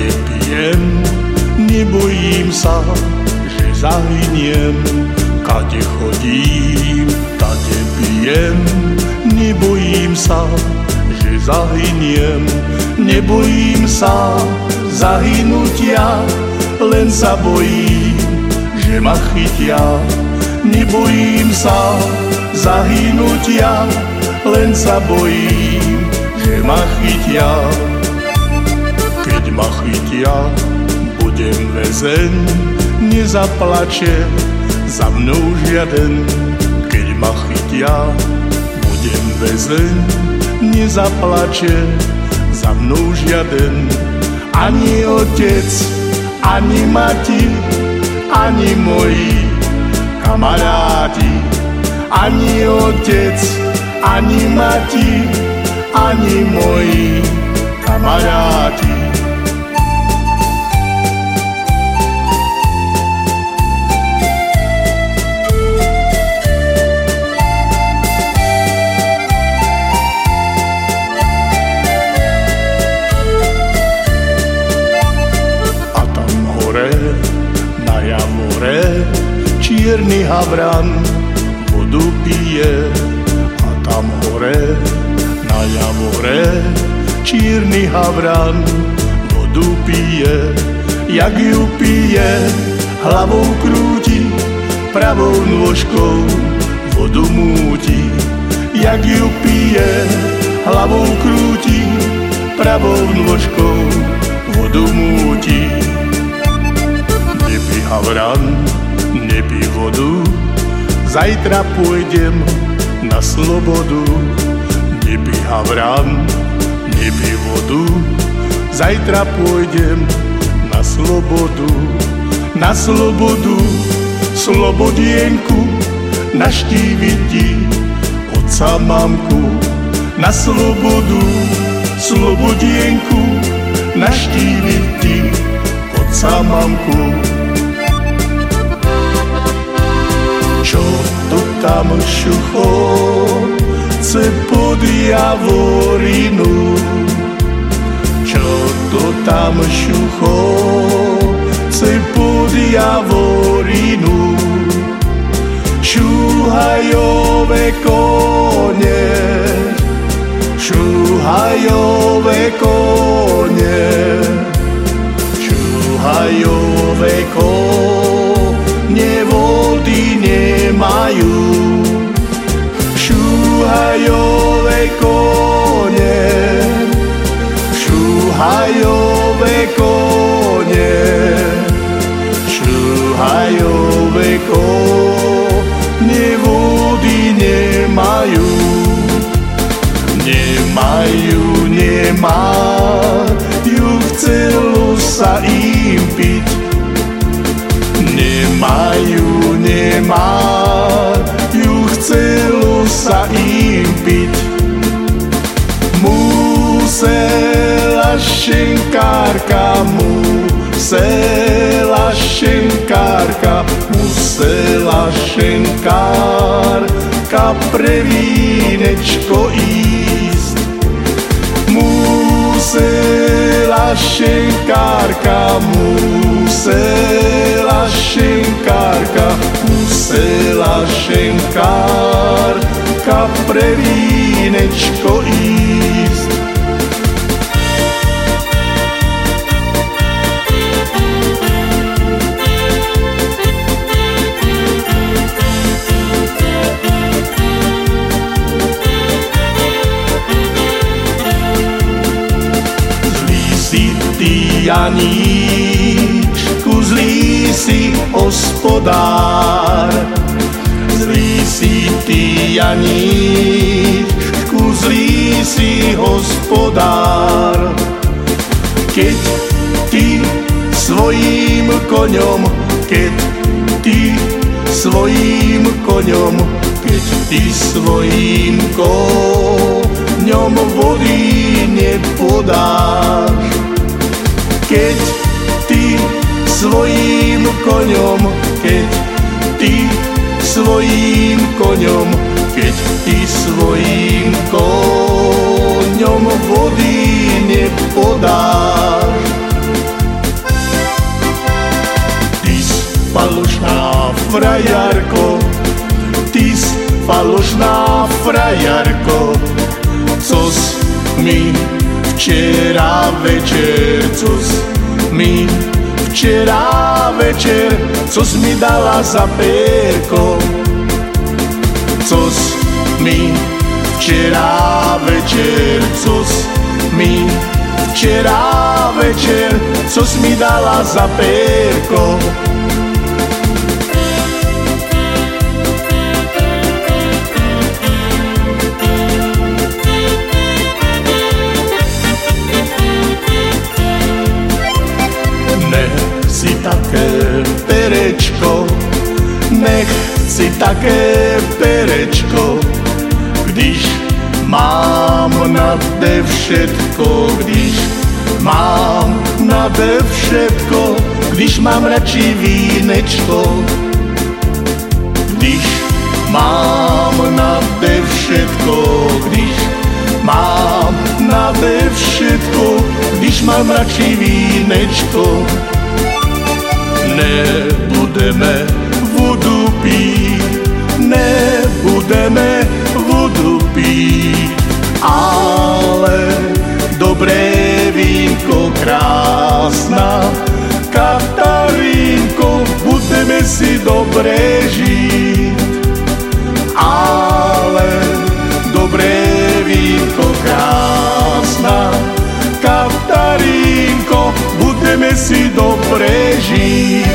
Kade pijem, nebojím sa, že zahyniem. Kade chodím, kade pijem, nebojím sa, že zahyniem. Nebojím sa zahynutia, len sa bojím, že ma chytia. Nebojím sa zahynutia, len sa bojím, že ma chytia. Keď ma chytia, budem väzeň, nezaplače za mnou žiaden. Keď ma chytia, budem väzeň, nezaplače za mnou žiaden. Ani otec, ani mati, ani moji kamaráti. Ani otec, ani mati, ani moji kamaráti. A tam hore, na javore, čierny havran vodu pije. A tam hore, na javore, čierny havran vodu pije. Jak ju pije, hlavou krúti, pravou nôžkou vodu múti. Jak ju pije, hlavou krúti, pravou nôžkou vodu múti. Nepí havran, nepí vodu, zajtra pôjdem na slobodu. Nepí havran, nepí vodu, zajtra pôjdem na slobodu. Na slobodu, slobodienku, naštíviť ti otca mamku. Na slobodu, slobodienku, naštíviť ti otca mamku. Čo to tam šucho, chce pod javorinu? Čo to tam šucho, chce pod javorinu? Šúhajové kone, šúhajové kone, šúhajové kone vody nemajú. Šúhajové kone, šúhajové kone, šúhajové kone vody nemajú. Nemajú, nemajú, chcelo sa im piť. Nemajú, nemajú, chcelo sa im piť. Musela šenkárka, musela šenkárka, musela šenkárka pre vínečko ísť. Musela šenkárka, musela šenkárka, musela šenkárka pre vínečko ísť. Janíčku, zlý si hospodár. Zlý si ty, Janíčku, zlý si hospodár. Keď ty svojím koňom, keď ty svojím koňom, keď ty svojím koňom vody nepodáš. Keď ty svojím koňom, keď ty svojím koňom, keď ty svojím koňom vody nepodáš. frajarko, cos mi včera večer, cos mi včera večer, cos mi dala za pérko, cos mi včera večer, cos mi včera večer, cos mi dala za pérko. Nech si také perečko, nech si také perečko, když mám nade všetko, když mám nade všetko, když mám radši vínečko, když mám nade všetko, když mám nade všetko, když mám radši vínečko. Nebudeme vodu pít, nebudeme vodu pít, ale dobré vínko, krásná Katarínko, budeme si dobré žít, ale dobré vínko, krásná Katarínko, budeme si dobré žít.